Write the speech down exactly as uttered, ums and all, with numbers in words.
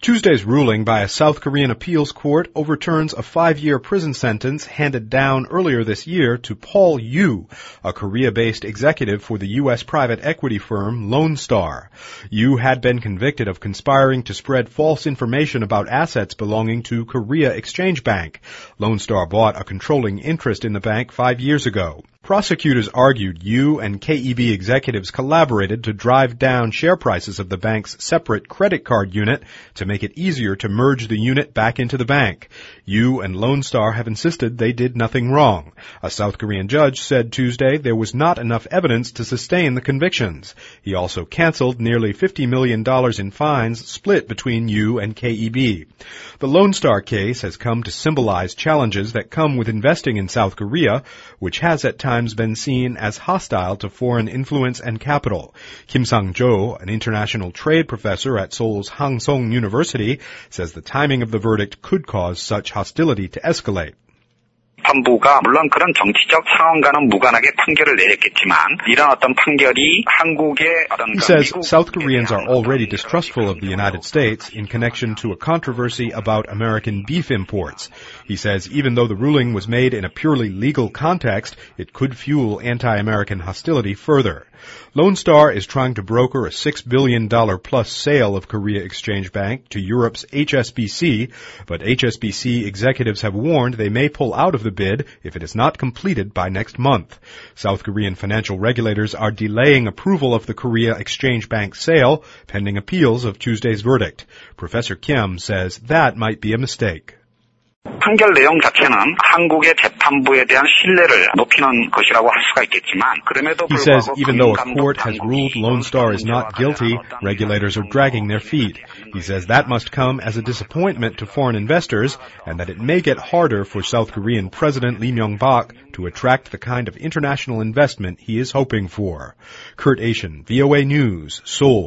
Tuesday's ruling by a South Korean appeals court overturns a five-year prison sentence handed down earlier this year to Paul Yu, a Korea-based executive for the U S private equity firm Lone Star. Yu had been convicted of conspiring to spread false information about assets belonging to Korea Exchange Bank. Lone Star bought a controlling interest in the bank five years ago. Prosecutors argued Yu and K E B executives collaborated to drive down share prices of the bank's separate credit card unit to make it easier to merge the unit back into the bank. Yu and Lone Star have insisted they did nothing wrong. A South Korean judge said Tuesday there was not enough evidence to sustain the convictions. He also canceled nearly fifty million dollars in fines split between Yu and K E B. The Lone Star case has come to symbolize challenges that come with investing in South Korea, which has at times been seen as hostile to foreign influence and capital. Kim Sang-jo, an international trade professor at Seoul's Hang-Sung University, says the timing of the verdict could cause such hostility to escalate. 재판부가 물론 그런 정치적 상황과는 무관하게 판결을 내렸겠지만 이런 어떤 판결이 한국의 어떤 He says South Koreans are already distrustful of the United States in connection to a controversy about American beef imports. He says even though the ruling was made in a purely legal context, it could fuel anti-American hostility further. Lone Star is trying to broker a six billion dollars plus sale of Korea Exchange Bank to Europe's H S B C, but H S B C executives have warned they may pull out of the bid if it is not completed by next month. South Korean financial regulators are delaying approval of the Korea Exchange Bank sale, pending appeals of Tuesday's verdict. Professor Kim says that might be a mistake. 판결 내용 자체는 한국의 재판부에 대한 신뢰를 높이는 것이라고 할 수가 있겠지만 그럼에도 불구하고 He says even though a court has ruled Lone Star is not guilty, regulators are dragging their feet. He says that must come as a disappointment to foreign investors and that it may get harder for South Korean President Lee Myung-bak to attract the kind of international investment he is hoping for. Kurt Asian, V O A News, Seoul.